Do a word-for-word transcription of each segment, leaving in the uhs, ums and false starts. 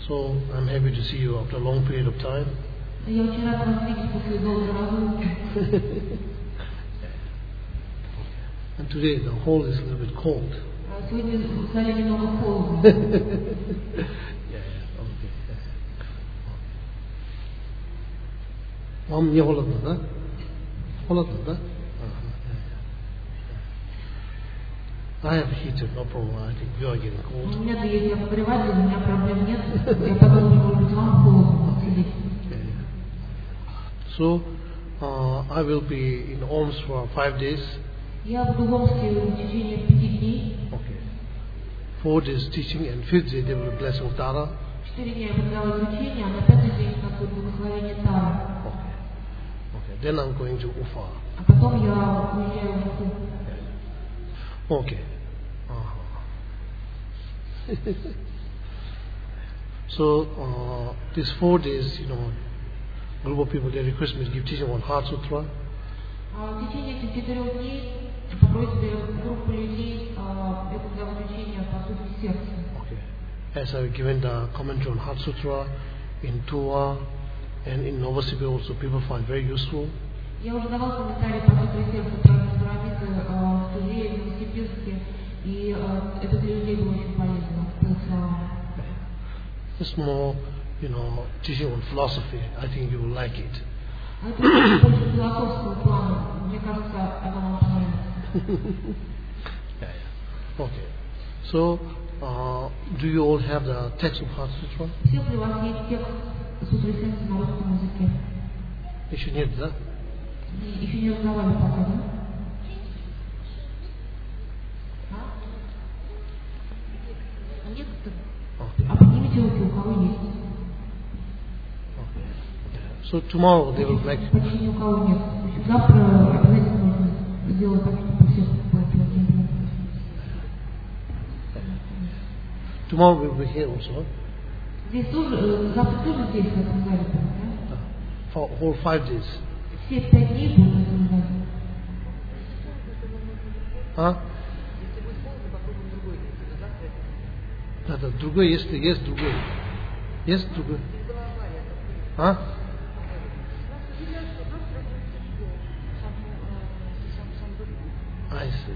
So I'm happy to see you after a long period of time. Я очень рад вас видеть после долгой разлуки. And today the hall is a little bit cold. Сегодня в зале немного холодно. Yeah, yeah, okay. Вам не холодно, да? Холодно, да? I have a heater, no problem. I think you are getting cold. У меня есть обогреватель, у меня проблем нет. Я подумала, может быть, вам холодно сидеть. So, uh, I will be in Omsk for five days. Я буду в Омске в течение пяти дней. Okay. Four days teaching and fifth day they will bless Tara. Четыре дня я подавала изучение, а на пятый день у нас будет благословение Тара. Okay. Okay. Then I'm going to Ufa. А потом я уезжаю в Уфу. Okay. Uh-huh. So uh, these four days, you know, group of people they request me to give teaching on Heart Sutra. В течение этих четырех дней по просьбе группы людей я буду давать учение по сути сердца. Okay. As I've given the commentary on Heart Sutra in Tua and in Novosibirsk also, people find very useful. Я уже давал комментарии по сути сердца Праведной Пирамиды в Туле и в Новосибирске, и это для людей было очень полезно. It's more, you know, teaching on philosophy. I think you will like it. Это больше философского плана. Мне кажется, это вам понравится. Yeah, yeah. Okay. So, uh, do you all have the text of Heart Sutra? Всех ли у вас есть текст Сутры Сердца на русском языке? Еще нет, да? Еще не узнавали пока, да? А? Нет? А поднимите руки, у кого есть. So tomorrow they will make. Почти ни у кого нет. Завтра обязательно нужно сделать так, чтобы всех платили. Tomorrow we will be here also. Здесь тоже, завтра тоже здесь, в этом зале, да? For whole five days. Все пять дней будут в этом зале. А? Да, да, другой есть, есть другой. Есть другой. А? I see.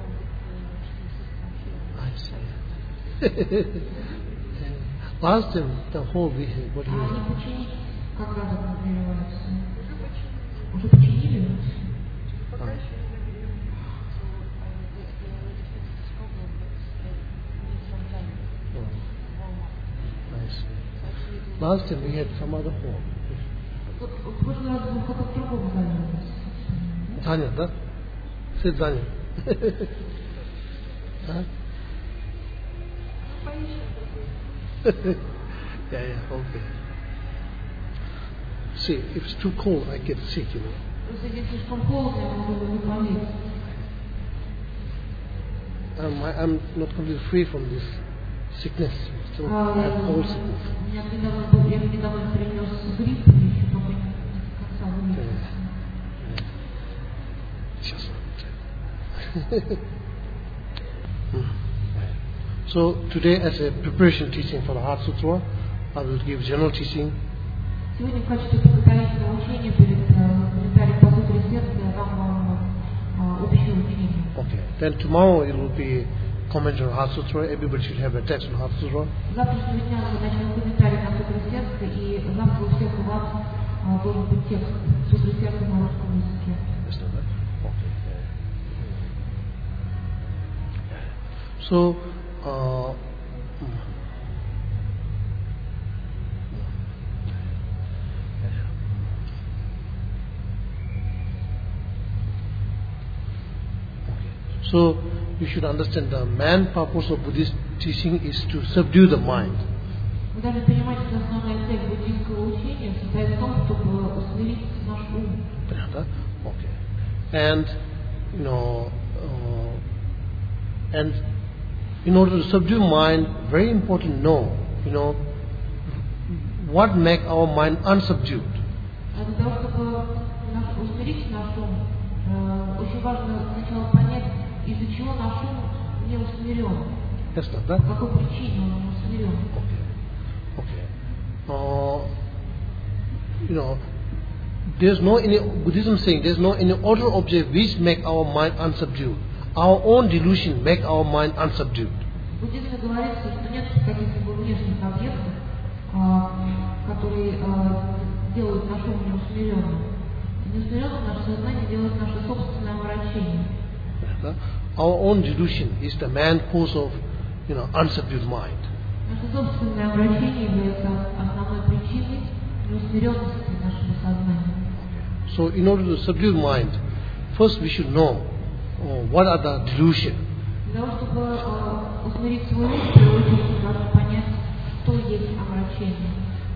I see. Last time the whole week, what do you А они починить, когда намереваются? Уже починили? а. I see. Last time we had some other hall. Вот в прошлый раз был в каком-то другом зале. Занят, да? Все занят. А? Yeah, yeah, okay. See, if it's too cold, I get sick, you know. Просто если слишком холодно, я могу заболеть. I'm, I'm not completely free from this sickness. Still А, I have cold sickness. У меня недавно был, я недавно перенес грипп, и еще пока не до конца вылечился. Сейчас. So today, as a preparation teaching for the Heart Sutra, I will give general teaching. Сегодня в качестве подготовительного учения перед комментарием по Сутре Сердца я дам вам общее учение. Okay. Then tomorrow it will be commentary on Heart Sutra. Everybody should have a text on Heart Sutra. Завтрашнего дня мы начнем комментарий на Сутре Сердца, и завтра у всех у вас должен быть текст Сутры Сердца на русском языке. So, uh, so you should understand the main purpose of Buddhist teaching is to subdue the mind. Вы должны понимать, что основная цель буддийского учения состоит в том, чтобы усмирить наш ум. Okay. And, you know, uh, and in order to subdue mind, very important to know, you know, what make our mind unsubdued. А для того, чтобы наш, усмирить наш ум, э, очень важно сначала понять, из-за чего наш ум не усмирен. Yes, да? По какой причине он не усмирен. Okay. Okay. you know, there's no any Buddhism saying there's no any other object which make our mind unsubdued. Our own delusion make our mind unsubdued. В буддизме говорится, что нет каких-либо внешних объектов, которые делают наш ум неусмиренным. Неусмиренным наше сознание делает наше собственное омрачение. Our own delusion is the main cause of, you know, unsubdued mind. Наше собственное омрачение является основной причиной неусмиренности нашего сознания. So, in order to subdue mind, first we should know oh, what are the delusions. Для того, чтобы усмирить свой ум, в первую очередь мы должны понять, что есть омрачение.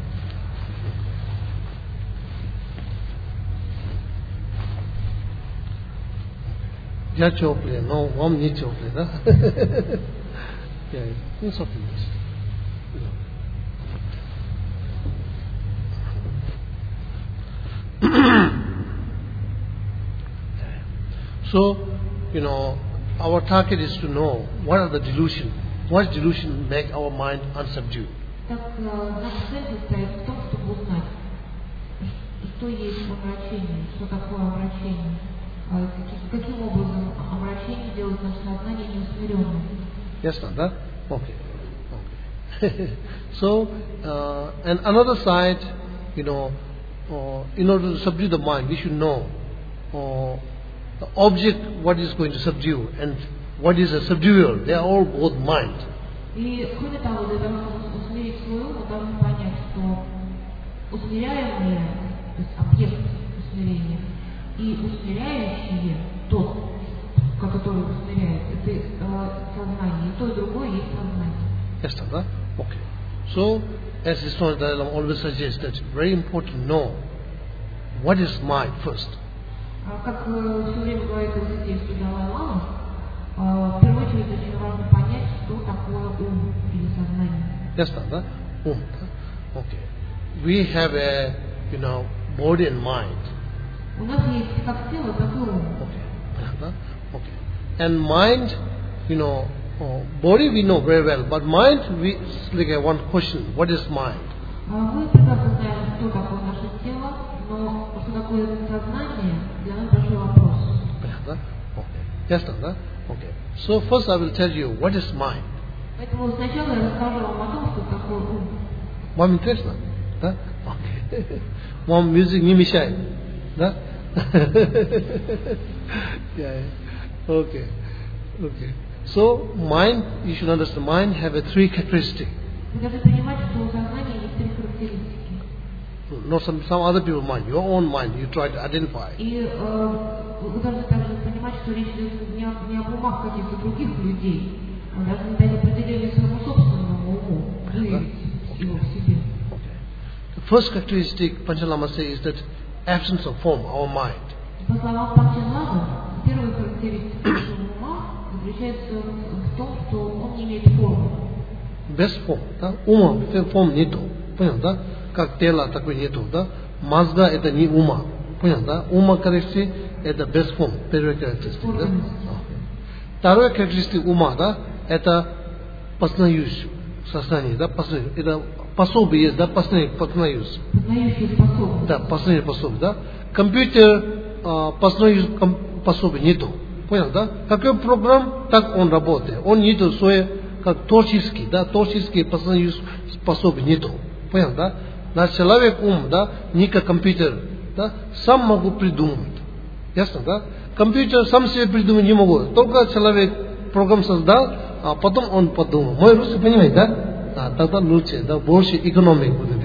Я теплый, но вам не теплый, да? Ну, собственно. So, you know, our target is to know what are the delusions, what delusion make our mind unsubdued. Так, наша цель состоит в том, чтобы узнать, что есть омрачение, что такое омрачение, каким образом омрачение делает наше сознание неусмиренным. Yes, Nanda? Okay. Okay. So, uh, and another side, you know, uh, in order to subdue the mind, we should know uh, the object, what is going to subdue, and what is a subduer. They are all both mind. И кроме того, для того, чтобы усмирить свой ум, мы должны понять, что усмиряемое, то есть объект усмирения, и усмиряющие, тот, который усмиряет, это э, сознание, и то, и другое есть сознание. Yes, Nanda? Okay. So, as Islam always suggests, that it's very important to know what is mind first. Как все время говорит Иисус Далай-Лама, в первую очередь очень важно понять, что такое ум или сознание. Yes, Nanda? Um. Okay. We have a, you know, body and mind. У нас есть как тело, так и ум. Okay. Okay. And mind, you know, oh, body we know very well, but mind, we like a one question: what is mind? Мы прекрасно знаем, что такое наше тело, но что такое сознание, для нас большой вопрос. Okay. Yes, Nanda? Okay. So first I will tell you what is mind. Поэтому сначала я расскажу вам о том, что такое ум. Вам интересно? Да? Okay. Вам music не мешает? Да? Yeah. Okay. Okay. So mind, you should understand, mind have a three characteristics. Вы должны понимать, что у сознания есть три характеристики. Not some some other people's mind, your own mind. You try to identify. И вы должны также понимать, что речь идет не об умах каких-то других людей, а должны дать определение своему собственному уму, выявить его в себе. The first characteristic Panchalama says is that absence of form, our mind. По словам Панчалама, первая характеристика нашего ума заключается в том, что он не имеет формы. Без форм, да? Ума, форм нету, понял, да? Как тело такой нету, да? Мозга это не ума, понял, да? Ума характеристик это без форм, первая характеристика, да? Вторая характеристика ума, да? Это познающее сознание, да? Познаю, это пособие есть, да? Познаю, познаюсь. Познающие способности. Да, познаю пособие, да? Компьютер а, познающий пособие нету, понял, да? Какой программ, так он работает. Он нету свое, как творческий, да? Творческий познающий способие нету, понял, да? Наш человек ум, да, не как компьютер, да, сам могу придумать. Ясно, да? Компьютер сам себе придумать не могу. Только человек программу создал, а потом он подумал. Мой русский понимаете, да? А, тогда лучше, да, больше экономик будет.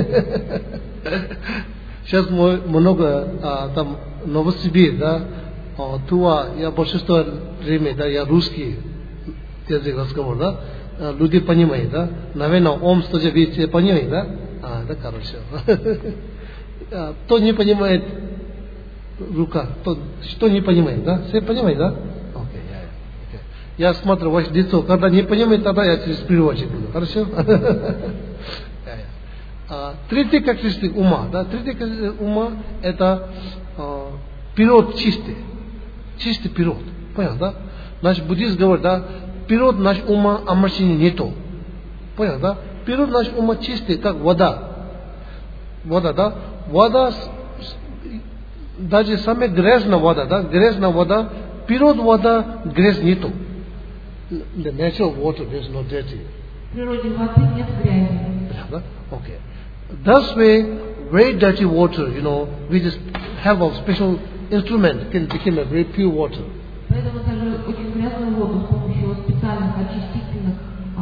Сейчас много а, там Новосибирск, да, а, Туа, я большинство времени, да, я русский язык разговор, да, люди понимают, да, наверное, ом тоже вы понимаете, да? А, да, хорошо. Кто не понимает рука, то, что не понимает, да? Все понимают, да? Окей, я, окей. Я смотрю ваше лицо, когда не понимает, тогда я через переводчик буду, хорошо? Третья характеристика ума, да? Третья характеристика ума это а, пирот чистый, чистый пирот, понял, да? Наш буддист говорит, да, пирот наш ума омрачения нету, понял, да? Пирот наш ума чистый, как вода. Вода, да? вода, даже самая грязная вода, да, грязная вода, природа вода грязь нету. The natural water is not dirty. В природе воды нет грязи. Yeah, okay. Thus way, very dirty water, you know, we just have a special instrument can become a very pure water. Поэтому даже очень грязную воду с помощью специальных очистительных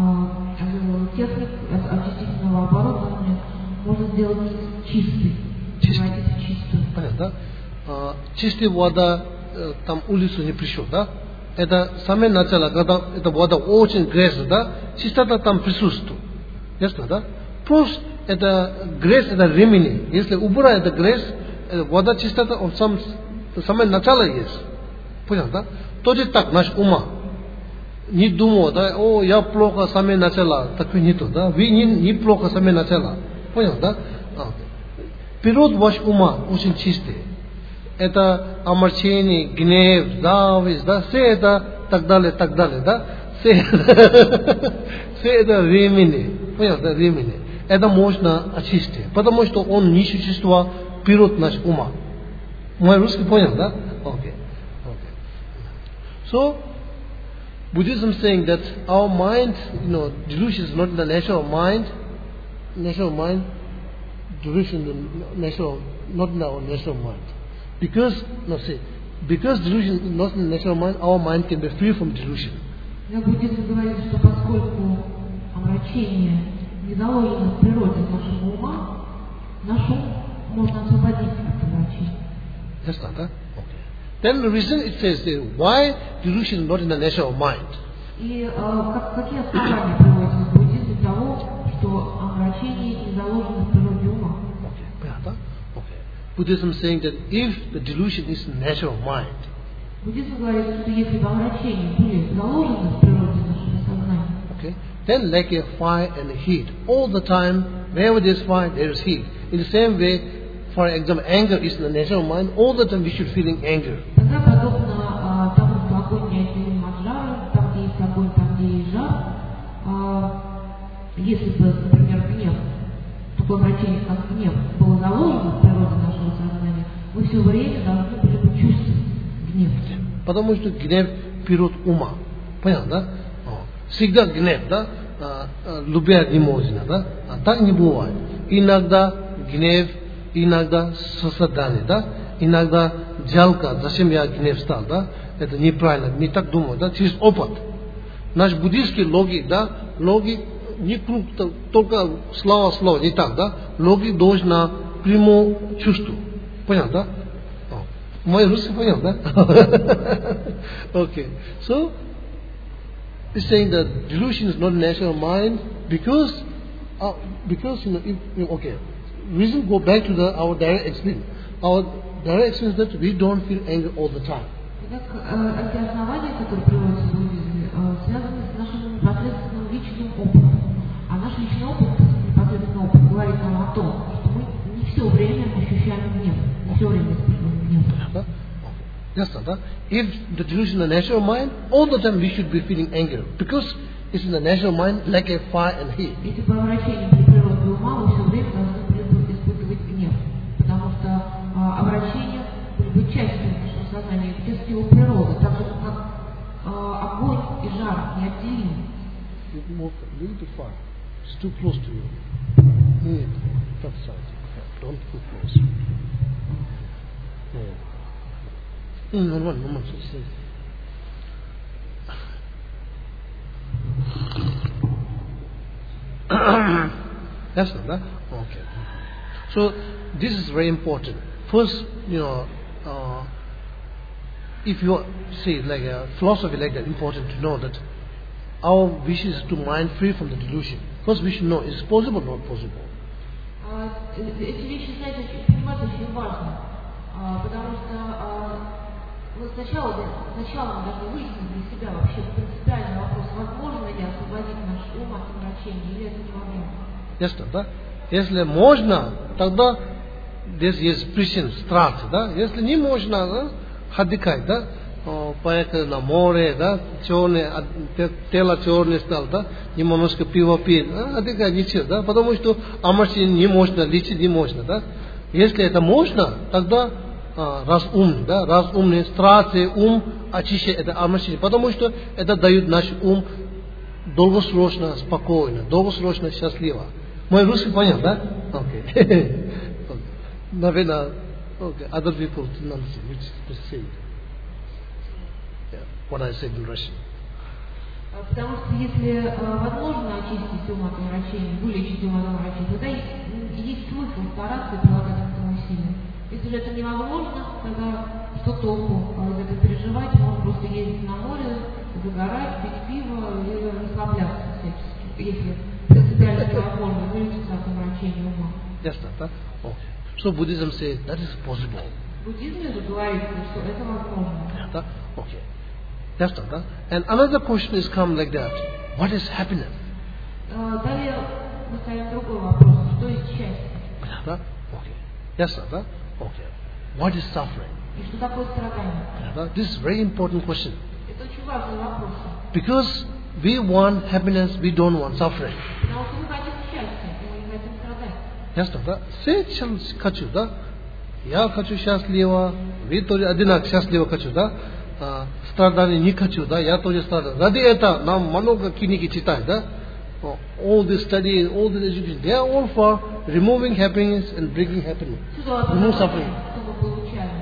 э, техник, очистительного оборудования можно сделать чистой, превратить в чистую. Понятно, да? А, чистая вода, э, там улицу не пришел, да? Это самое начало, когда эта вода очень грязная, да? Чистота там присутствует. Ясно, да? Просто это грязь, это ремени. Если убрать это грязь, вода чистота, он сам, самое начало есть. Понял, да? Тоже так, наш ума. Не думал, да, о, я плохо самое начало, такое нету, да? Вы не, не плохо самое начало. Понял, да? А. Природа ваш ума очень чистый. Это омрачение, гнев, зависть, да, все это так далее, так далее, да, все это, все это ремени, понял, да, ремени. Это можно очистить, потому что он не существо природы нашего ума. Мой русский понял, да? Okay. Okay. So, Buddhism saying that our mind, you know, delusion is not in the nature of mind, nature of mind, delusion is the nature of, not in our nature of mind. Because, no, say, because delusion is not in the nature of mind, our mind can be free from delusion. Но буддизм говорит, что поскольку омрачение не заложено в природе нашего ума, наш ум можно освободить от омрачения. That's not that? Okay. Then the reason it says there, why delusion is not in the nature of mind? И э, как, какие основания приводятся в буддизме того, что омрачение не заложено в природе ума? Buddhism saying that if the delusion is the nature of mind, буддизм говорит, что если бы омрачения были заложены в природе нашего сознания, okay, then like a fire and heat, all the time, wherever there is fire, there is heat. In the same way, for example, anger is in the nature of mind, all the time we should feeling anger. Тогда подобно а, тому, что огонь неотделим от жара, там где есть огонь, там где есть жар, а, если бы, например, гнев, такое омрачение, как гнев, было заложено в природе нашего сознания, мы все время должны были бы чувствовать гнев. Потому что гнев природа ума. Понятно, да? Всегда гнев, да? Любя не можно, да? А так не бывает. Иногда гнев, иногда сострадание, да? Иногда жалко, зачем я гнев стал, да? Это неправильно, не так думаю, да? Через опыт. Наш буддийский логик, да? Логик не только слова-слова, не так, да? Логик должна прямо чувствовать. Понятно, да? Мой русский понял, да? Okay. So, it's saying that delusion is not a nature of mind because, uh, because you know, if, okay, reason go back to the our direct experience. Our direct experience that we don't feel anger all the time. Итак, эти основания, которые приводятся в буддизме, связаны с нашим непосредственным личным опытом. А наш личный опыт, непосредственный опыт, говорит нам о том, что мы не все время ощущаем гнев, не все время испытываем гнев. Yes, sir. If the delusion is the nature of mind, all the time we should be feeling anger because it's in the nature of mind like a fire and heat. Если по обращению при природе ума мы все время должны испытывать гнев, потому что а, обращение может быть частью нашего сознания, частью его природы, так же как а, огонь и жар неотделимы. A little bit far. It's too close to you. Mm. That side. Don't too close. Yeah. Mm, no, no, no, no. That's not that? Okay. So, this is very important. First, you know, uh, if you say like a philosophy like that, important to know that our wish is to mind free from the delusion. First, we should know, is it possible or not possible? Эти вещи, знаете, понимать очень важно, потому что ну, сначала, сначала мы должны выяснить для себя вообще принципиальный вопрос, возможно ли освободить наш ум от омрачения, или это невозможно. Ясно, да? Если можно, тогда здесь есть причина, страх, да? Если не можно, да, отдыхать, да? Поехали на море, да? Черное, тело черное стало, да? Немножко пиво пить, да? Отдыхать ничего, да? Потому что омрачение не можно, лечить не можно, да? Если это можно, тогда а, раз ум, да, раз умный, страсти, ум очищает это омрачение, потому что это дает наш ум долгосрочно, спокойно, долгосрочно, счастливо. Мой русский понял, да? Окей. Наверное, okay. Other people didn't understand which say yeah, what I said in Russian. Потому что если э, возможно очистить ум от омрачения, вылечить ум от омрачения, тогда есть, есть смысл стараться и прилагать к этому усилия. Если же это невозможно, тогда что толку э, это переживать, можно просто ездить на море, загорать, пить пиво и расслабляться всячески, если принципиально невозможно вылечиться от омрачения ума. Ясно, да? Okay. So Buddhism says that is possible. В буддизме же говорится, что это возможно. Yeah, okay. That's not that. And another question is come like that. What is happiness? Далее мы ставим другой вопрос. Что есть счастье? Yeah, okay. Yes, sir. Okay. What is suffering? И что такое страдание? Yeah, this is a very important question. Это очень важный вопрос. Because we want happiness, we don't want suffering. Потому что мы хотим счастья, и мы не хотим страдать. Ясно, да? Все хочу, да? Я хочу счастливо, вы тоже одинаково счастливо хочу, да? А, страдания не хочу, да? Я тоже страдаю. Ради этого нам много книги читать, да? All the study, all the education, they are all for removing happiness and bringing happiness. Remove suffering. Что мы получаем?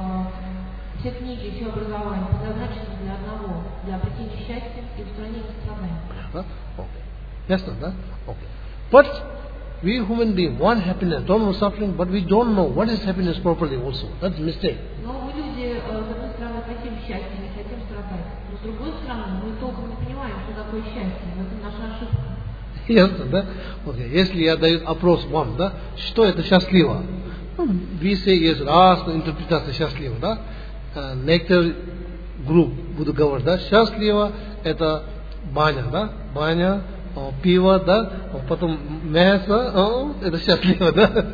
Все книги, все образование предназначены для одного, для обретения счастья и устранения страданий. Okay. Ясно, да? Okay. But we human beings want happiness, don't want suffering, but we don't know what is happiness properly also. That's a mistake. Но мы люди, с одной стороны, хотим счастья, не хотим страдать. Но с другой стороны, мы толком не понимаем, что такое счастье. Это наша ошибка. Ясно, да? Okay. Если я даю опрос вам, да, что это счастливо? We say есть разная интерпретация счастливо, да? Uh, некоторые групп буду говорить, да, счастливо это баня, да, баня, о, пиво, да, потом мясо, о, это счастливо, да.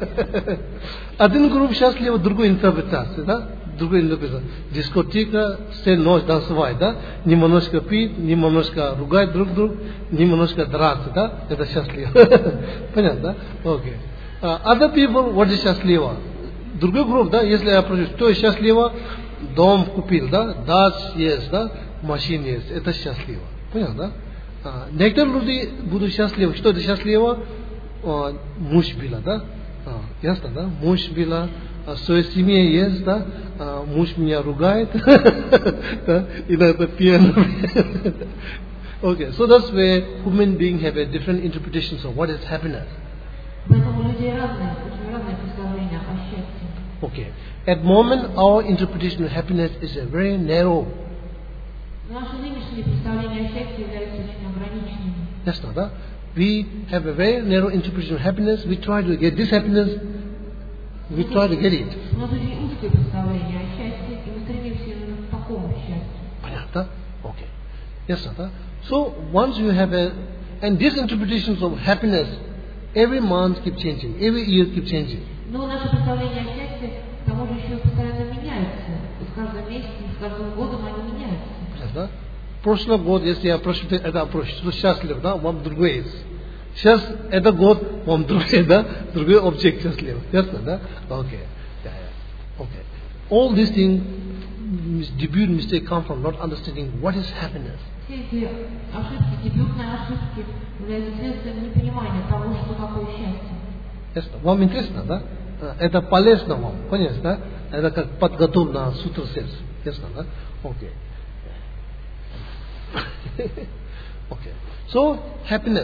Один групп счастливо, другой интерпретация, да, другой интерпретация. Дискотека, все ночь танцевать, да, немножко пить, немножко ругать друг друга, немножко драться, да, это счастливо. Понятно, да? Окей. Okay. Uh, other people, what is счастливо? Другой групп, да, если я спрошу, что счастливо, дом купил, да, дач есть, да, машина есть, это счастливо. Понятно, да? А, некоторые люди будут счастливы. Что это счастливо? А, муж была, да? А, ясно, да? Муж была, а, своей семье есть, да? А, муж меня ругает, иногда пьян. Okay, so that's where human beings have a different interpretations of what is happiness. Поэтому у людей разные, очень разные представления о счастье. Okay. At the moment, our interpretation of happiness is a very narrow. Наши нынешние представления о счастье являются очень ограниченными. That's not that. We have a very narrow interpretation of happiness. We try to get this happiness. We try to get it. У нас очень узкое представление о счастье, и мы стремимся именно к такому счастью. Понятно? Okay. Yes, sir. So once you have a, and these interpretations of happiness, every month keep changing, every year keep changing. Но наше представление о счастье, к тому же еще постоянно меняется. И с каждым месяцем, с каждым годом они меняются. Да? Прошлый год, если я прошу это опрос, что счастлив, да, вам другой есть. Сейчас этот год вам другой, да, другой объект счастлив. Ясно, да? Okay. Yeah, yeah. Okay. All these things, debut mistake come from not understanding what is happiness. Все эти ошибки, дебютные ошибки, являются следствием непонимания того, что такое счастье. Ясно. Вам интересно, да? Это полезно вам, понятно, да? Это как подготовка на сутра сердца. Ясно, да? Окей. Okay. So, happiness.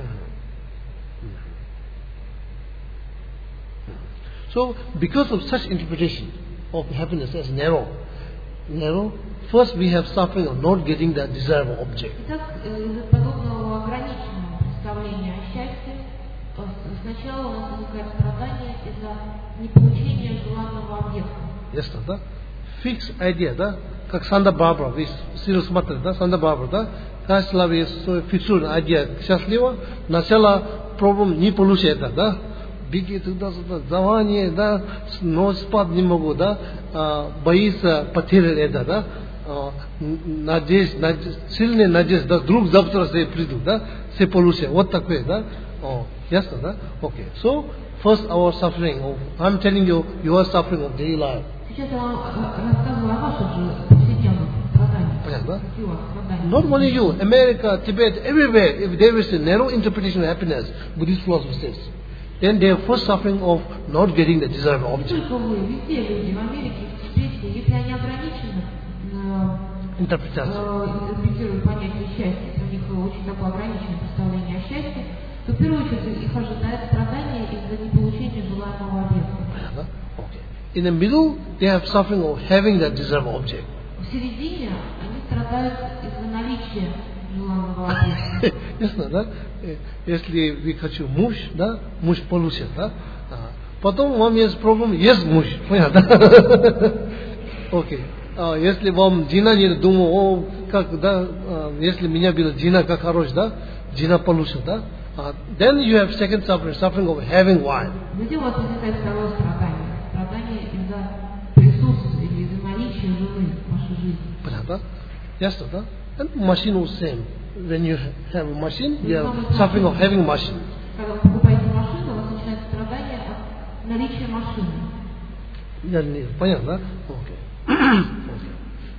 So, because of such interpretation of happiness as narrow, narrow, first we have suffering of not getting that desirable object. Итак, из-за подобного ограниченного представления о счастье, сначала у нас возникает страдание из-за неполучения желанного объекта. Ясно, да? Fixed idea, да? Как Санта-Барбара, вы серию смотрите, да? Санта-Барбара, да? Каждый раз свой фиксированная идея счастливо, начало проблем не получается, да? Беги туда-сюда, звание, да? Ночь спать не могу, да? А, боится потерять это, да? А, надеюсь, надеюсь, сильная надежда, да? Вдруг завтра все придут, да? Все получится, вот такое, да? О. Yes, да? Okay. So, first our suffering. Of, I'm telling you, your suffering of daily life. Сейчас я вам э, рассказываю о ваших же повседневных страданиях. Понятно? Какие у вас страдания? Not only you, America, Tibet, everywhere, if there is a narrow interpretation of happiness, Buddhist philosophy says, then they are first suffering of not getting the desired Не object. только вы, везде люди, в Америке, в Тибете, если они ограничены, э, Interpretation. э, интерпретируют понятие счастья, если у них очень такое ограниченное представление о счастье, то в первую очередь их ожидает страдания из-за неполучения желаемого объекта. Okay. In the middle, they have suffering of having that desired object. В середине они страдают из-за наличия желаемого объекта. Ясно, да? Если вы хочу муж, да, муж получит, да? А, потом вам есть проблема, есть муж, понятно? Окей. А, если вам жена не думает, о, как, да, а, если меня была жена, как хорош, да, жена получит, да? А, then you have second suffering, suffering of having wife. Затем у вас возникает второе страдание. Страдание из-за присутствия или из-за наличия жены в вашей жизни. Понятно? Ясно, да? And machine was same. When you have a machine, you are suffering of having machine. Когда вы покупаете машину, у вас начинается страдание от наличия машины. Я не понятно, да? Okay. Okay.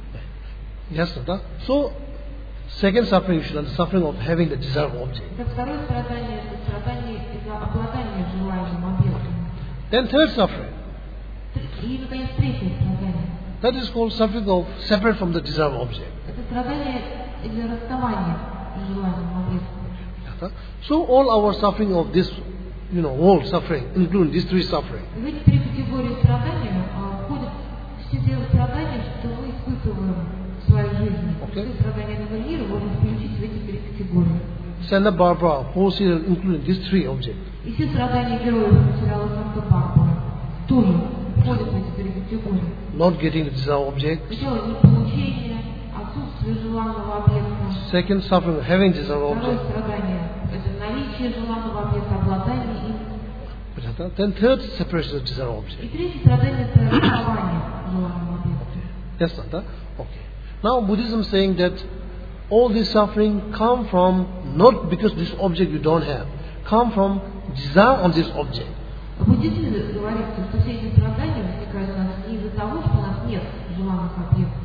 Ясно, да? So, second suffering you should understand, suffering of having the desired object. Это второе страдание, это страдание из-за обладания желаемым объектом. Then third suffering. И, наконец, третье страдание. That is called suffering of separate from the desired object. Это страдание из-за расставания с желаемым объектом. So all our suffering of this, you know, all suffering, including these three suffering. В эти три категории страдания а, входят все те страдания, что мы испытываем в своей жизни. Okay. Все страдания этого мира можно включить в эти три категории. Santa Barbara, whole serial, including these three objects. И все страдания героев материала Санта-Барбара тоже входят в эти три категории. Not getting the desired object. Сначала неполучение, отсутствие желанного объекта. Second suffering of having desired Второе object. страдание – это наличие желанного объекта, обладание им. Then third separation of desired И object. третье страдание – это расставание желанного объекта. Yes, Santa? Okay. Now Buddhism saying that all this suffering come from not because this object you don't have, come from desire on this object. Буддизм говорит, что все эти страдания возникают у нас не из-за того, что у нас нет желанных объектов,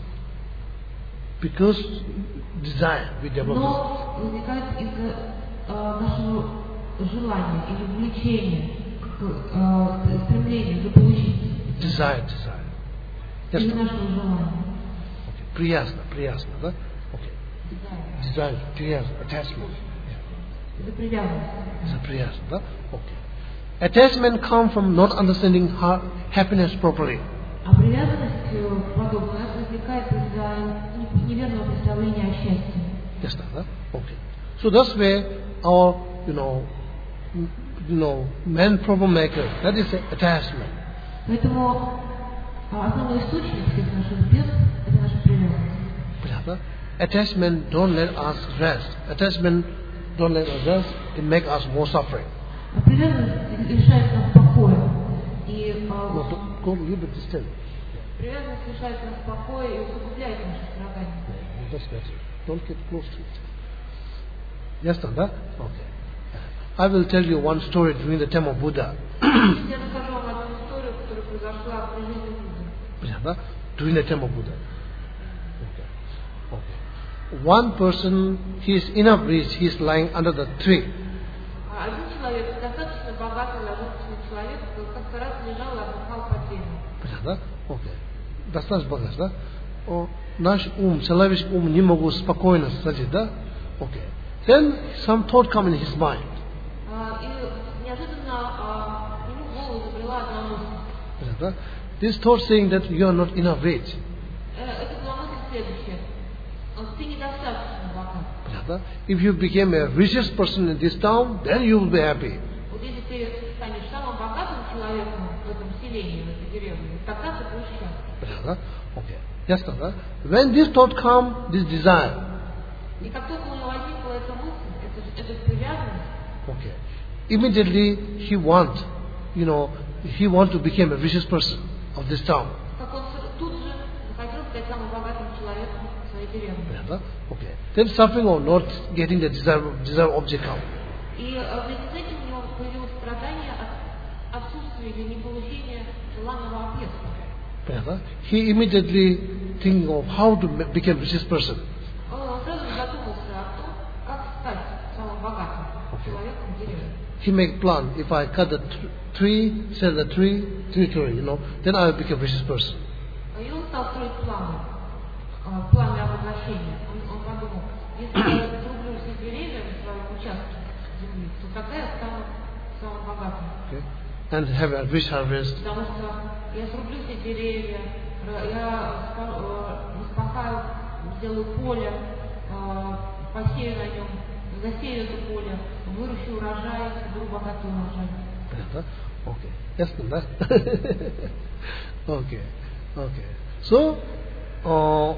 Because desire we develop. но возникает из-за э, нашего желания или влечения, э, стремления заполучить, Desire, desire. Yes, или no? нашего желания. Okay. Priyasna, priyasna, да? Okay. Desire. Desire, priyasna, attachment. Это привязанность. It's a priyasna, да? Okay. Attachment come from not understanding ha- happiness properly. А привязанность э, подобная у нас возникает из-за неверного представления о счастье. Yes, no? Да? Okay. So that's where our, you know, m- you know, man problem maker, that is attachment. Поэтому а, основной источник всех наших бед – это наша привязанность. Понятно? Attachment don't let us rest. Attachment don't let us rest. It make us more suffering. А привязанность лишает нас покоя. И а, No, don't go a little bit distant. привязанность лишает нас покоя и усугубляет наши страдания. Yeah, that's better. Don't get close to it. Yes, Tanda? Okay. I will tell you one story during the time of Buddha. Я расскажу вам одну историю, которая произошла при жизни Будды. Понятно? During the time of Buddha. Okay. Okay. One person, he is enough rich, he is lying under the tree. А один человек, достаточно богатый, ложился человек, как-то раз лежал и отдыхал под деревом. Понятно? Okay. Достаточно богат, да? О, наш ум, человеческий ум не могут спокойно сидеть, да? Okay. Then some thought come in his mind. А, и неожиданно а, ему в голову забрела одна мысль. Понятно? This thought saying that you are not enough rich. Э, Это была мысль следующая. А, Ты недостаточно богат. Понятно? If you became a richest person in this town, then you will be happy. Вот если ты станешь самым богатым человеком в этом селении, в этой деревне, тогда ты будешь счастлив. Понятно? Okay. Yes, Tanda? When this thought come, this desire. И как только у него возникла эта мысль, эта, эта привязанность, Okay. Immediately he want, you know, he want to become a richest person of this town. как он с- тут же захотел стать самым богатым человеком в своей деревне. Понятно? Okay. Then suffering of not getting the desired, desired object come. И э, вместе с этим отсутствие или неполучение желанного объекта. Понятно? He immediately thinking of how to become richest person. Он сразу задумался о том, как стать самым богатым человеком в деревне. He make plan. If I cut the tr- tree, sell the tree, territory, you know, then I will become richest person. И он стал строить планы, планы обогащения. Он, он подумал, если я срублю все деревья в своем участке земли, то тогда я стану самым богатым. Okay? And have a rich harvest. Потому что я срублю все деревья, я распахаю, сделаю поле, посею на нем, засею это поле, выращу урожай, соберу богатый урожай. Понятно? Okay. Ясно, да? Okay. Okay. So, uh,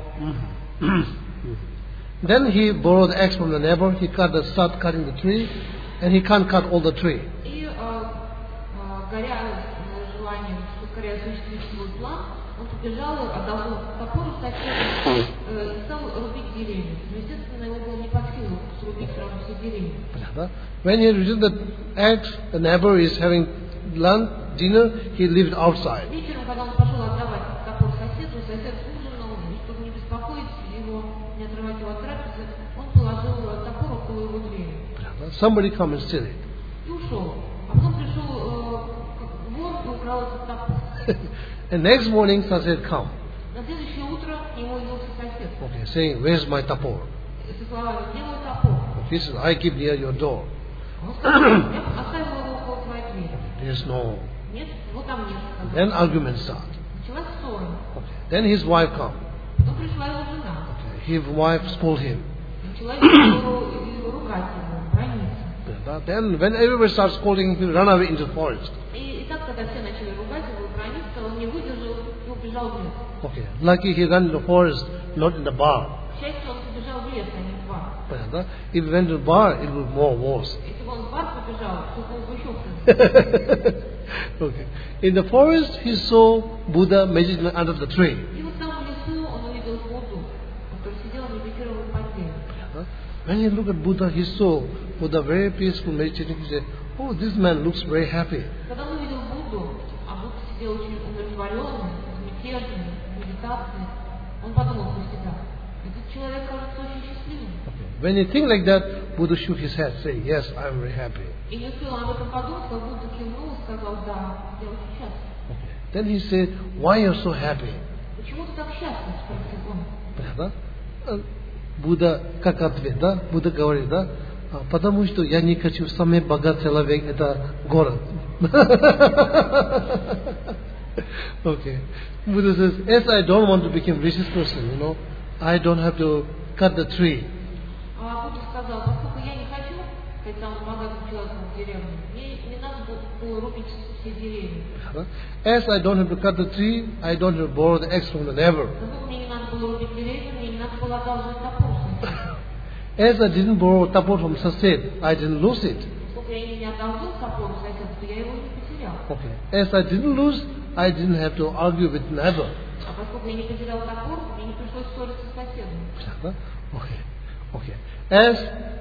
then he borrowed the axe from the neighbor. He cut the start cutting the tree, and he can't cut all the tree. И горя желанием скорее осуществить свой план, он побежал, отдал топор соседу и стал рубить деревья. Но, естественно, его было не под силу срубить сразу все деревья. When he received the axe, the neighbor is having lunch, dinner, he lived outside. Вечером, когда он пошел отдавать топор соседу, сосед ужинал, и чтобы не беспокоить его, не отрывать его от трапезы, он положил топор около его двери. Somebody come and steal it. И ушел. А потом пришел вор и украл этот топор. And next morning, sosed come. На следующее утро к нему явился сосед. Okay, saying, "Where's my tapor?" Со словами: "Где мой топор?" He says, "I keep near your door." Он сказал: "Я оставил его около твоей двери." Yes, no. Нет, вот там нет. Then argument start. Началась ссора. Okay. Then his wife come. Потом пришла его жена. Okay. His wife scold him. Начала его ругать его, брониться. Then when everybody starts scolding, he run away into the forest. И, и так, когда все начали ругать его и брониться, он не выдержал и убежал в лес. Okay. Lucky he ran in the forest, not in the bar. К счастью, он побежал в лес, а не в бар. If he went to the bar, it would be more worse. Если бы он в бар побежал, то было бы еще хуже. Okay. In the forest, he saw Buddha meditating under the tree. И вот там в лесу он увидел Будду, который сидел и медитировал под деревом. When he looked at Buddha, he saw Buddha very peaceful meditating. He said, "Oh, this man looks very happy." Когда он увидел Будду, а Будда сидел очень умиротворенный, безмятежный, в медитации, он подумал про себя: этот человек кажется очень счастливым. Okay. When he think like that, Buddha shook his head, saying, "Yes, I am very happy." И не успел он об этом подумать, как Будда кивнул и сказал: "Да, я очень счастлив." Okay. Then he said, "Why are you so happy?" Почему ты так счастлив, спросил он. Понятно? Будда, как ответ, да? Будда говорит, да? Потому что я не хочу самый богатый человек, это город. Okay. Buddha says, as I don't want to become richest person, you know, I don't have to cut the tree. А Будда сказал: поскольку я не хочу стать самым богатым человеком в деревне, мне не надо было рубить все деревья. As I don't have to cut the tree, I don't have to borrow the axe from the neighbor. Поскольку мне не надо было рубить деревья, мне не надо было одалживать топор. As I didn't borrow tapor from sosed, I didn't lose it. Поскольку я не одолжил топор соседу, то я его не потерял. Okay. As I didn't lose, I didn't have to argue with neighbor. А поскольку я не потерял топор, мне не пришлось ссориться с соседом. Okay. Okay. As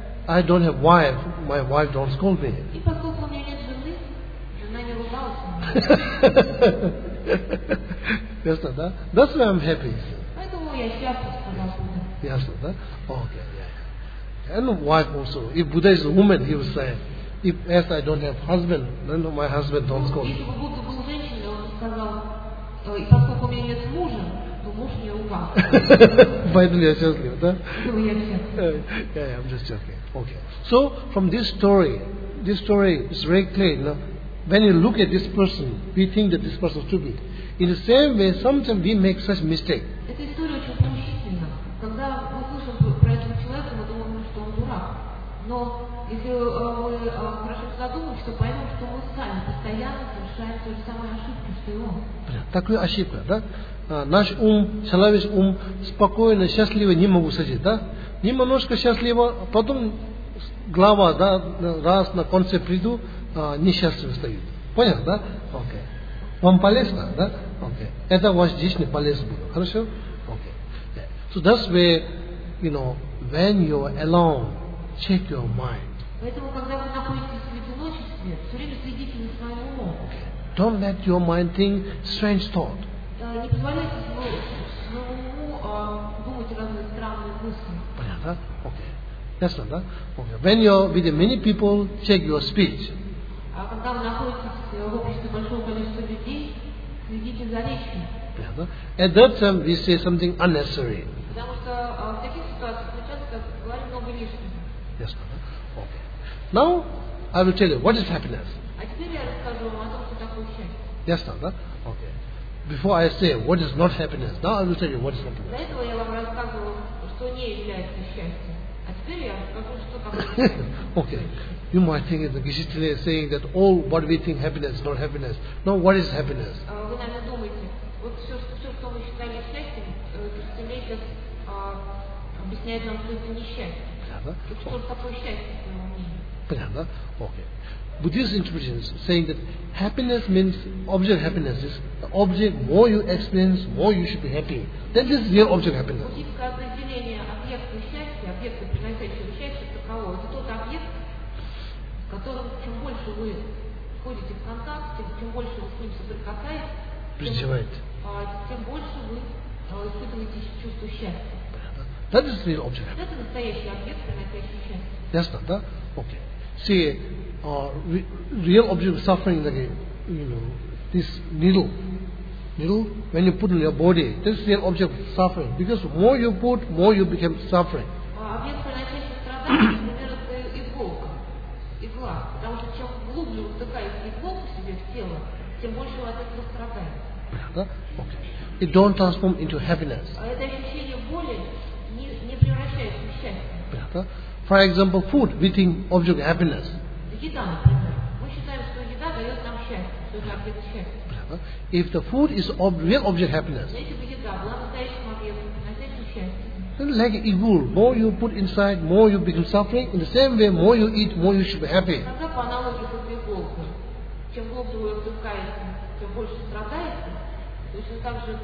I don't have wife, my wife don't scold me. И поскольку у меня нет жены, жена не ругалась на меня. Yes, да? That's why I'm happy. Поэтому я счастлив, сказал Будда. Yes, да? Okay, yeah. And wife also. If Buddha is a woman, he will say, if as I don't have husband, then my husband don't scold me. Если бы Будда был женщиной, он бы сказал: и поскольку у меня нет мужа, то муж не ругал. Поэтому я счастлив, да? Поэтому я счастлив. Yeah, yeah, I'm just joking. Okay. So from this story, this story is very clear. You know, when you look at this person, we think that this person is stupid. In the same way, sometimes we make such mistake. Эта история очень поучительна. Когда мы слышим про этого человека, мы думаем, что он дурак. Но если мы хорошо задумаемся, то поймем, что мы сами постоянно совершаем те же самые ошибки, что и он. Такая ошибка, да? Наш ум, человеческий ум спокойно, счастливо не могу сидеть, да? Немножко счастливо, потом глава, да, раз на конце приду, несчастливо стоит. Понял, да? Окей. Вам полезно, да? Окей. Это ваш жизнь полезно будет. Хорошо? Окей. So that's where, you know, when you're alone, check your mind. Поэтому, когда вы находитесь в одиночестве, все время следите за своим умом. Don't let your mind think strange thought. Э, Не позволяйте своему своему уму э, думать разные странные мысли. Понятно? Okay. That's not that. Okay. When you're with many people, check your speech. А когда вы находитесь в обществе большого количества людей, следите за речью. Понятно? At that time, we say something unnecessary. Потому что э, в таких ситуациях мы часто говорим много лишнего. Yes, no? Okay. Now, I will tell you what is happiness. А теперь я расскажу вам о том, что такое счастье. Yes, no? Okay. Before I say what is not happiness, now I will tell you what is До happiness. этого я вам рассказывала, что не является счастьем. А теперь я расскажу, что такое счастье. Okay. You might think the Geschichte is saying that all what we think happiness is not happiness. No, what is happiness? Э, Вы, наверное, думаете, вот все, все, что вы считали счастьем, Кристалейкос объясняет нам, что это не счастье. Понятно? Так что же такое счастье, по моему мнению? Понятно? Okay. Buddhist interpretation is saying that happiness means object happiness is the object more you experience, more you should be happy. That is real object happiness. Буддийское определение объекта счастья, объекта, приносящего счастье, таково. Это тот объект, с которым чем больше вы входите в контакт, тем, чем больше вы с ним соприкасаетесь, тем, а, тем больше вы а, испытываете чувство счастья. That is real object happiness. Это настоящий объект, приносящий счастье. That's not that? Okay. See, uh, re- real object of suffering, like, you know, this needle. Needle, when you put in your body, this is real object of suffering. Because more you put, more you become suffering. А объект, приносящий страдания, например, это иголка, игла. Потому что чем глубже вы втыкаете иголку себе в тело, тем больше вы от этого страдаете. Okay. It don't transform into happiness. А это ощущение боли не, не превращается в счастье. For example, food, we think object of happiness. Еда, например. Мы считаем, что еда дает нам счастье, что это объект счастья. If the food is ob- real object happiness, Но если бы еда была настоящим объектом, приносящим счастье, then like eagle, more you put inside, more you become suffering. In the same way, more you eat, more you should be happy. тогда по аналогии с этой иголкой, чем глубже вы ее втыкаете, тем больше страдаете. Точно так же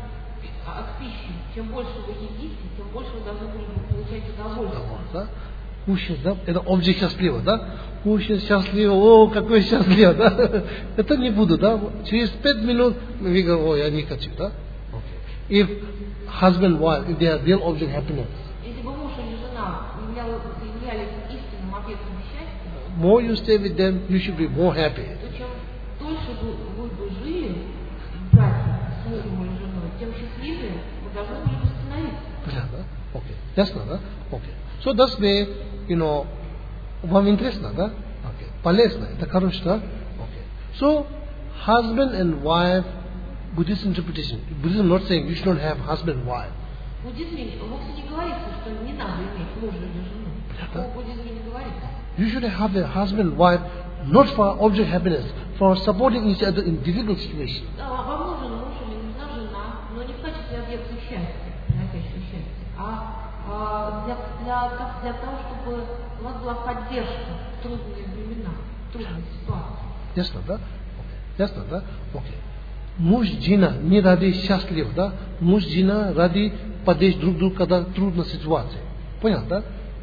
от пищи, чем больше вы едите, тем больше вы должны были бы получать удовольствие. Кушать, да? Это object счастливо, да? Кушать счастливо, о, какой счастливо, да? Это не буду, да? Через пять минут мы говорим, о, я не хочу, да? Okay. If husband, wife, if they are real object happiness, если бы муж или жена являлись, являлись истинным объектом счастья, more you stay with them, you should be more happy. то чем дольше вы, вы бы жили в браке с мужем или женой, тем счастливее вы должны были бы становиться. Okay. That's not, да? Okay. So that's way, you know, вам интересно, да? Okay. Полезно, это хорошо, да? Okay. So, husband and wife, Buddhist interpretation. Buddhism not saying you should not have husband and wife. В буддизме вовсе не говорится, что не надо иметь мужа или жену. Такого в буддизме не говорится. You should have a husband and wife not for object happiness, for supporting each other in difficult situations. Да, вам нужен муж или нужна жена, но не в качестве объекта счастья, приносящего счастье, а а для, для, для того, чтобы у вас была поддержка в трудные времена, в трудные ситуации. Ясно, да? Okay. Ясно, да? Okay. Муж, жена не ради счастлив, да? Муж, жена ради поддержки друг друга, когда трудная ситуация. Понял, да?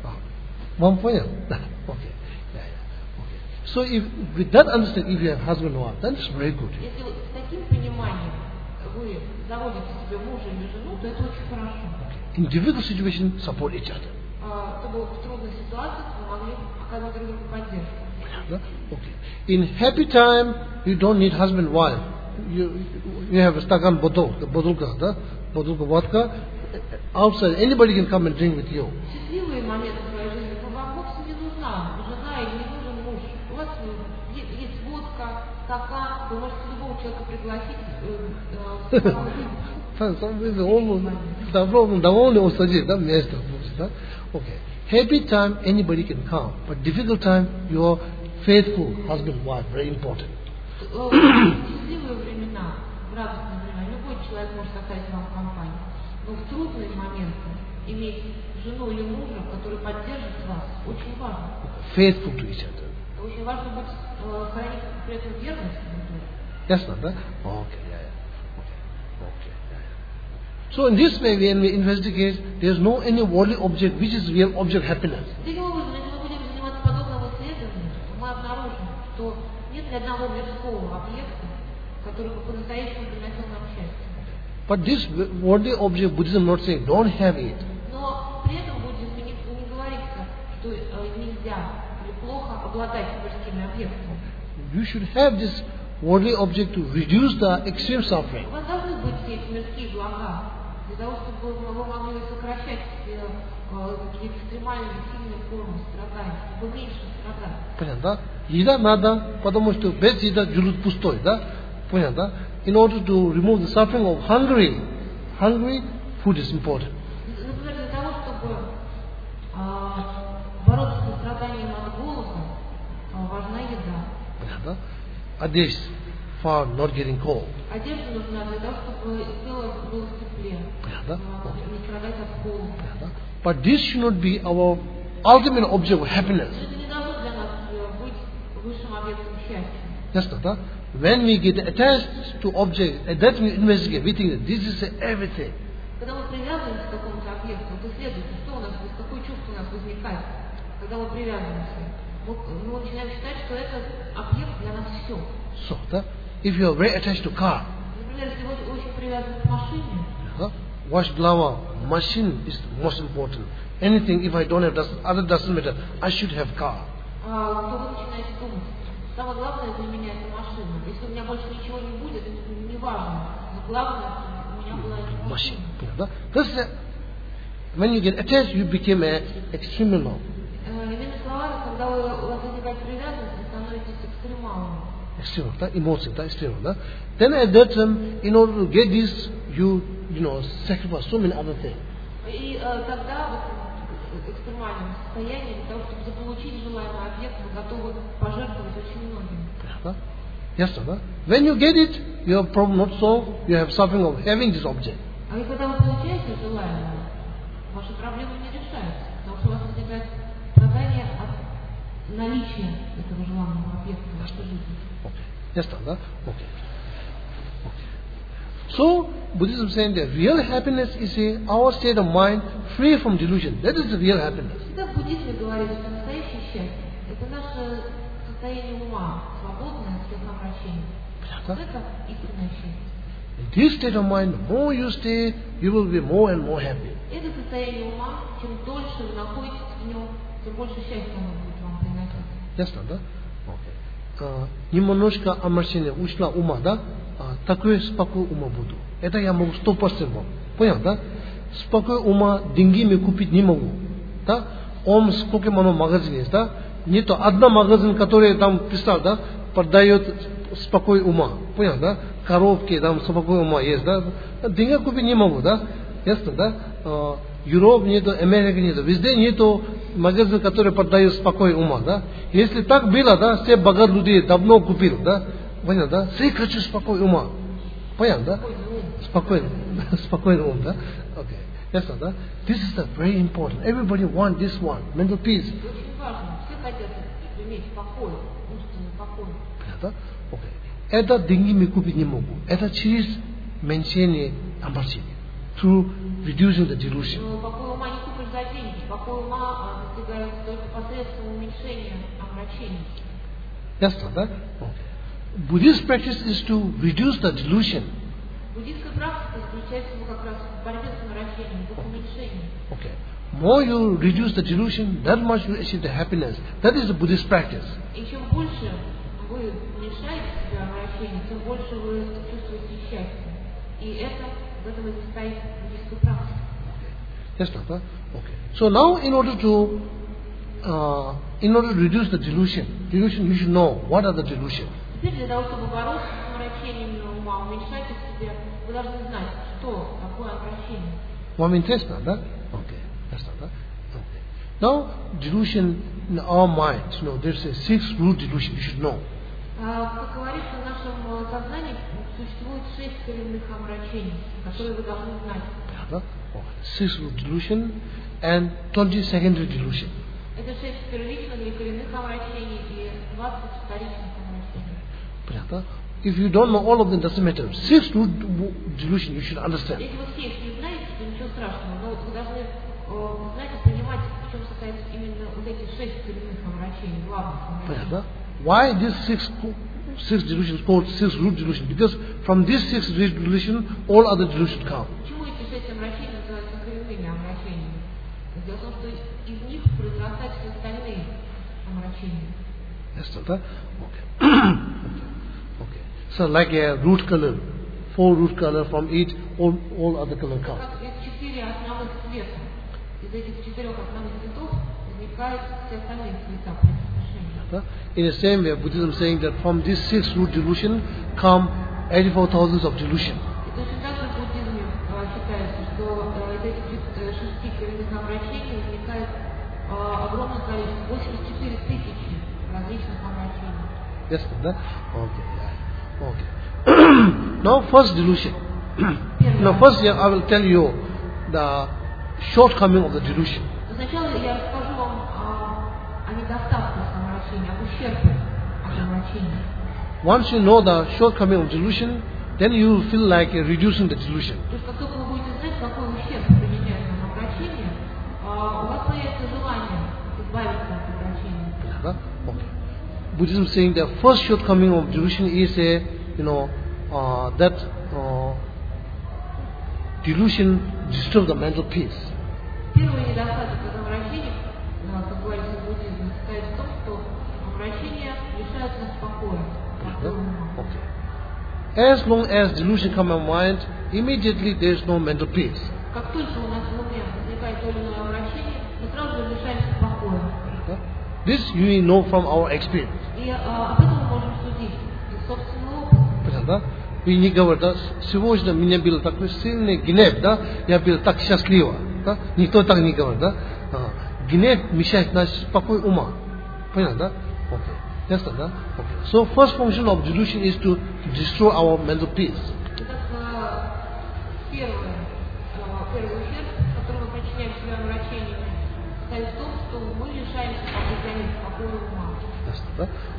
Вам понял? Да. Okay. Yeah, yeah. Okay. So if with that understanding, if you have husband and wife, then it's very good. Если вот с таким пониманием вы заводите себе мужа или жену, то это очень хорошо. In difficult situation, support each other. Чтобы в трудных ситуациях вы могли оказывать друг другу поддержку. Okay. In happy time, you don't need husband and wife. You, you have a stakan bottle, the botulka, да? Botulka vodka. Outside, anybody can come and drink with you. Счастливые моменты в своей жизни, вам вовсе не нужна жена или не нужен муж. У вас есть водка, стакан, вы можете любого человека пригласить. Довольно усадить, да, место, да? Okay. Happy time, anybody can come, but difficult time, your faithful husband, wife, very important. Счастливые времена, в радостные времена, любой человек может оставить вам компанию. Но в трудные моменты иметь жену или мужа, который поддержит вас, очень важно. Faithful to each other. Очень важно быть, хранить при этом верность друг другу. Ясно, да? Okay, yeah, yeah. Okay, okay, yeah, yeah. So in this way, when we investigate, there is no any worldly object which is real object happiness. Таким образом, если мы будем заниматься подобным исследованием, мы обнаружим, что нет ни одного мирского объекта, который бы по-настоящему приносил нам счастье. But this worldly object, Buddhism not saying, don't have it. Но при этом буддизм не, не говорится, что э, нельзя или плохо обладать мирскими объектами. You should have this worldly object to reduce the extreme suffering. У вас должны быть все эти мирские блага, для того, чтобы вы могли сокращать э, э, такие экстремальные, сильные формы страдания, чтобы меньше страдать. Понятно? Еда надо, потому что без еды желудок пустой, да? Понятно? In order to remove the suffering of hungry, hungry, food is important. Например, для того, чтобы э, бороться со страданием от голода, э, важна еда. Понятно? Одежда for not getting cold. Одежда нужна для того, чтобы тело было в тепле, Понятно? э, не страдать от холода. Понятно? But this should not be our ultimate object of happiness. Это не должно для нас э, быть высшим объектом счастья. Just that. When we get attached to object, at that we investigate, we think that this is everything. Когда мы привязываемся к какому-то объекту, вот исследуйте, что у нас, какое чувство у нас возникает, когда мы привязываемся. Мы, мы начинаем считать, что это объект для нас все. So, that, if you are very attached to car, Например, если вы очень привязаны к машине, huh? Wash blower, machine is most important. Anything, if I don't have, doesn't, other doesn't matter. I should have car. а, то вы начинаете думать, самое главное для меня это машина. Если у меня больше ничего не будет, не важно. Но главное, чтобы у меня была эта Machine. машина. Huh? Because uh, when you get attached, you become an extreme law. Э, Иными словами, когда вы, у вас возникает привязанность, вы становитесь экстремалом. Extreme, that emotion, that extreme. That. Then at that time, in order to get this, you, you know, sacrifice so many other things. И э, тогда в этом экстремальном состоянии, для того, чтобы заполучить желаемый объект, вы готовы пожертвовать очень многим. Huh? Yes, sir. When you get it, your problem not solved. You have suffering of having this object. А и когда вы получаете желаемое, ваши проблемы не решаются, потому что у вас возникает страдание от наличия этого желаемого объекта в вашей жизни. Okay. Yes, sir. Okay. Okay. So, Buddhism saying that real happiness is a, our state of mind free from delusion. That is the real happiness. Всегда в буддизме говорится, что настоящее счастье – это наше состояние ума, свободное от всех омрачений. Вот это истинное счастье. In this state of mind, the more you stay, you will be more and more happy. Это состояние ума, чем дольше вы находитесь в нем, тем больше счастья оно будет вам приносить. Ясно, да? Okay. Uh, немножко омрачение ушла ума, да? Uh, такое спокой ума буду. Это я могу сто процентов. Понял, да? Спокой ума деньгами купить не могу. Да? Он сколько много магазин есть, да? Не то одна магазин, который там, представь, да, продает спокой ума. Понял, да? Коробки, там спокой ума есть, да? Деньги купить не могу, да? Ясно, да? Uh, Европа нету, Америка нету, везде нету магазин, который продает спокой ума, да? Если так было, да, все богатые люди давно купили, да? Понятно, да? Все хочу спокой ума. Понятно, да? Спокойный, спокойный ум, да? Okay. Ясно, да? This is the very important. Everybody want this one, mental peace. Это очень важно. Все хотят иметь покой, умственный покой. Понятно? Okay. Это деньгами купить не могу. Это через меньшение омрачения. Through reducing the delusion. Но покой ума не купишь за деньги. Покой ума достигается только посредством уменьшения омрачений. Ясно, да? Okay. Buddhist practice is to reduce the delusion. Буддийская практика заключается ну, как раз в борьбе с омрачением, в их уменьшении. Okay. More you reduce the delusion, that much you achieve the happiness. That is the Buddhist practice. И чем больше вы уменьшаете себе омрачение, тем больше вы чувствуете счастье. И это, в этом и состоит буддийская практика. Yes, Tata? Okay. So now in order to uh, in order to reduce the delusion, delusion you should know what are the delusion. Теперь для того, чтобы бороться с омрачением ума, уменьшать их себе, вы должны знать, что такое омрачение. One interest, да? Okay. Yes, Tata? Okay. Now delusion in our mind, you know, there's a six root delusion. You should know. А, как говорится, в нашем сознании существует шесть коренных омрачений, которые вы должны знать. Six root delusion and twenty secondary delusion. Это шесть первичных или коренных омрачений и двадцать вторичных омрачений. Понятно? If you don't know all of them, doesn't matter. Six root delusion you should understand. Если вы все их не знаете, то ничего страшного, но вы должны э, знать и понимать, в чем состоят именно вот эти шесть коренных омрачений, главных омрачений. Понятно? Why these six six delusions called six root delusion, because from this six root delusion, all other delusions come. Почему эти шесть омрачений называются коренными омрачениями? Дело в том, что из них произрастают все остальные омрачения. Yes, okay. okay. Okay. So like a root color, four root color, from it all all other color come. Как из четыре основных цвета, из этих четырех основных цветов возникают все остальные цвета при отношении. In the same way, Buddhism saying that from this six root delusion come eighty-four thousands of delusion. И точно так же в буддизме считается, что из этих шести коренных омрачений возникает огромное количество, восемьдесят четыре тысячи различных омрачений. Yes, that? Okay, yeah. Okay. Now first delusion. Now first yeah, I will tell you the shortcoming of the delusion. Сначала я расскажу вам о недостатках омрачения, об ущербе от омрачения. Once you know the shortcoming of delusion, then you will feel like you're reducing the delusion. То есть, как только вы будете знать, какой ущерб причиняет вам омрачение, у вас появится желание избавиться от омрачения. Okay. Buddhism is saying the first shortcoming of delusion is a, you know, uh, that uh, delusion disturbs the mental peace. Первый недостаток от омрачения, как говорится в буддизме, состоит в том, что омрачение лишает нас покоя. Okay. As long as delusion comes in mind, immediately there is no mental peace. Как только у нас в уме возникает то или иное омрачение, мы сразу же лишаемся покоя. This you know from our experience. И об этом мы можем судить из собственного опыта. И не говорят, да, сегодня меня был такой сильный гнев, да, я был так счастлива, да, никто так не говорит, да. Гнев мешает наш покой ума. Понятно, да? Okay. Ясно, да? Okay. So first function of delusion is to destroy our mental peace. Первое, первый ущерб, который мы причиняем себе омрачениями, состоит в том, что мы лишаемся покоя ума. Ясно, да?